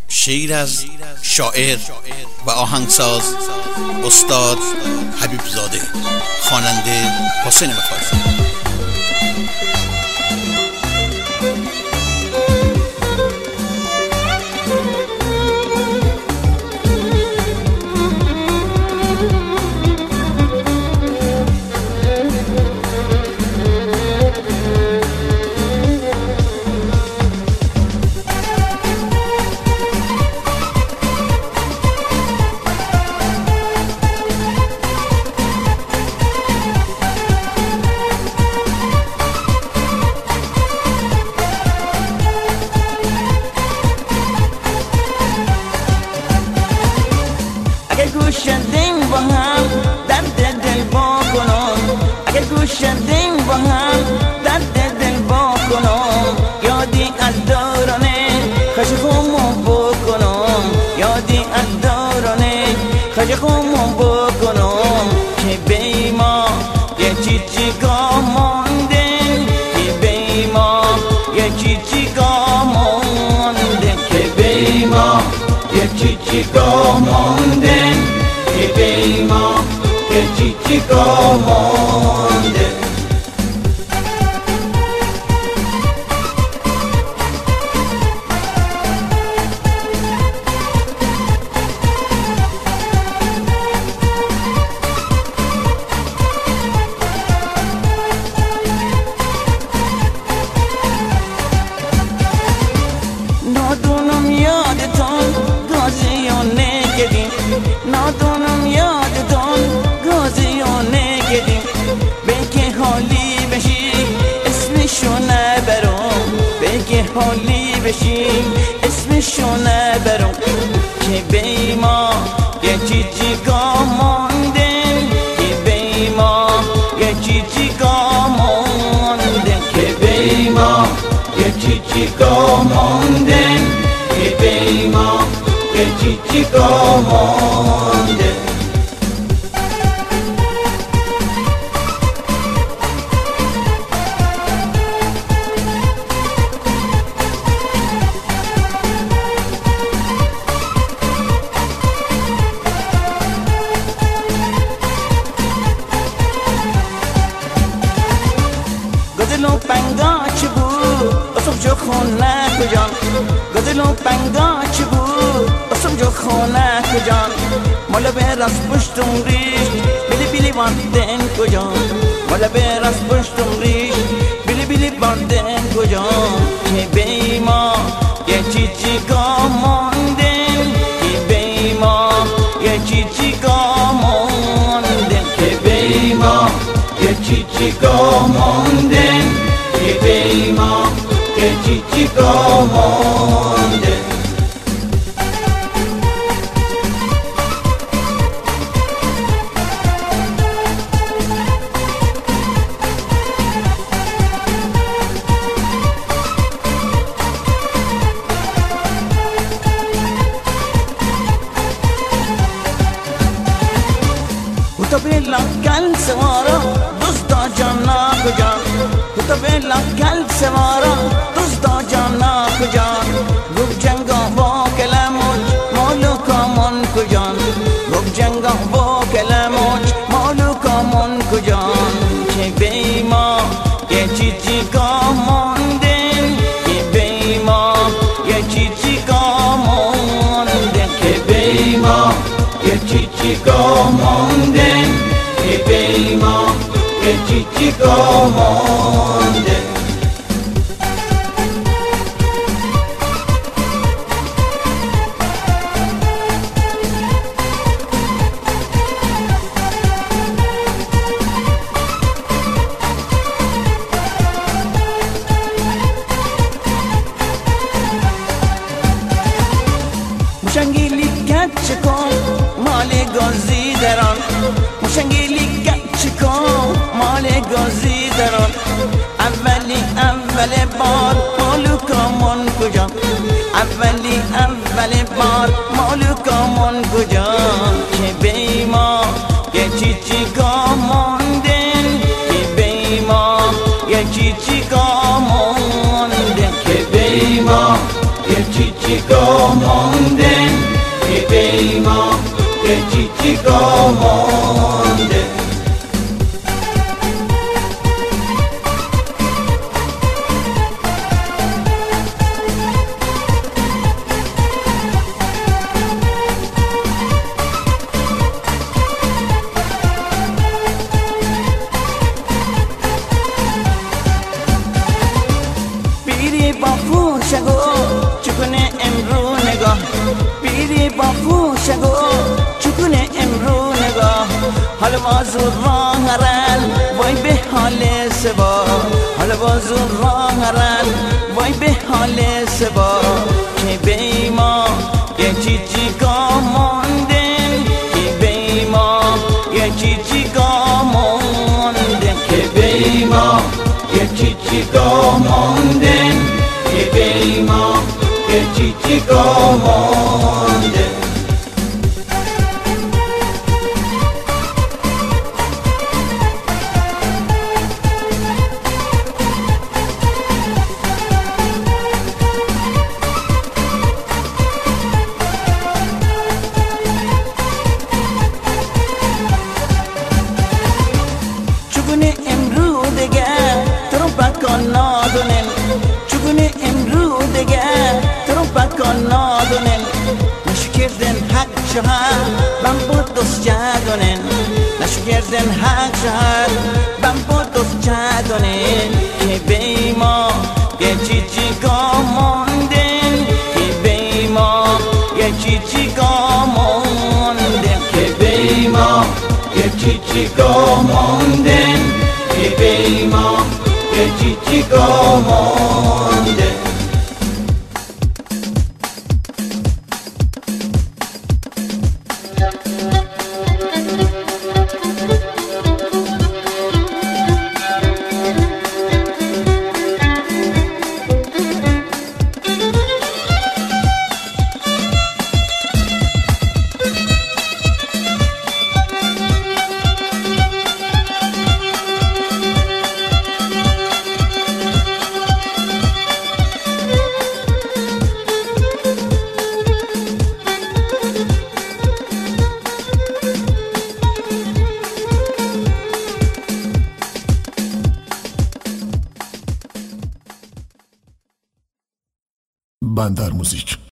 شعر از شاعر و آهنگساز استاد حبیب زاده، خواننده حسین وفایی. گوشندیم با هم درد دل با کنم، اگر گوشندیم با هم درد دل با کنم، یادی از دورانه خشخومو بکنم، یادی از دورانه خشخومو بکنم، که بی ما یه چیزیگاه مانده، که بی ما یه چیزیگاه مانده، که بی ما یه چیزیگاه مانده، که بی ما یه چیزیگاه مانده. نادونم یادتون گازیانه گدیم، نادونم یادتون گازیانه گدیم، بگه حالی بشی اسمشو نبرم، بگه حالی بشی اسمشو نبرم، که بی ما یه چیزیگاه مانده، که بی ما یه چیزیگاه مانده، که بی ما یه چیزیگاه مانده، که بی ما یه چیزیگاه مانده. گدلو پنگا چی بود اسم جو خونه کجان، گدلو پنگا چی بود اسم جو خونه کجان، مالا برس پشتم ریش بیلی بیلی باندن کجان، مالا برس پشتم ریش بیلی بیلی باندن کجان، که بی ما یه چیزیگاه مانده، که بی ما یه چیزیگاه مانده، که بی ما یه چیزیگاه مانده، که بی ما یه چیزیگاه مانده. تو بلا کل سوارا دوستا جانا کجان، تو بلا کل سوارا دوستا جانا کجان، گفت جنگا با کلموج مالوکا من کجان، گفت جنگا با کلموج مالوکا من کجان، که بی ما یه چیزیگاه مانده، که بی ما یه چیزیگاه مانده، که بی ما یه چیزیگاه مانده، که بی ما یه چیزیگاه مانده. مشنگیلی گچ کن مال گازی دران، مشنگیلی گچ کن مال گازی دران، اول بار مالوکا من کجا، اول بار مالوکا من کجا، که بی ما یه چیزیگاه مانده، که بی ما یه چیزیگاه مانده، که بی ما یه چیزیگاه مانده که بیما که چیچیکا مانده بیری با فوشگو چکنه امرو نگاه بیری با فوشگو چکنه امرو نگاه حالا بازو راه هرن وای به حال سبا حالا بازو راه هرن وای به حال سبا که بیما یه چیچیکا ماندن که بیما یه چیچیکا ماندن که بیما یه چیچیکا ماندن که بیما یه چیچیکا ماندن چگونه امرو دیگه ترومپت کن نادونن چگونه امرو دیگه ترومپت کن نادونن نشو کردن حق شهر بم بود دوست جدونن نشو کردن حق شهر بم بود دوست جدونن که بیما یه چیچیکا ماندن که بیما یه چیچیکا ماندن که بیما یه چیچیکا ماندن که بیما یه چیچیکا ماندن بندر موزیک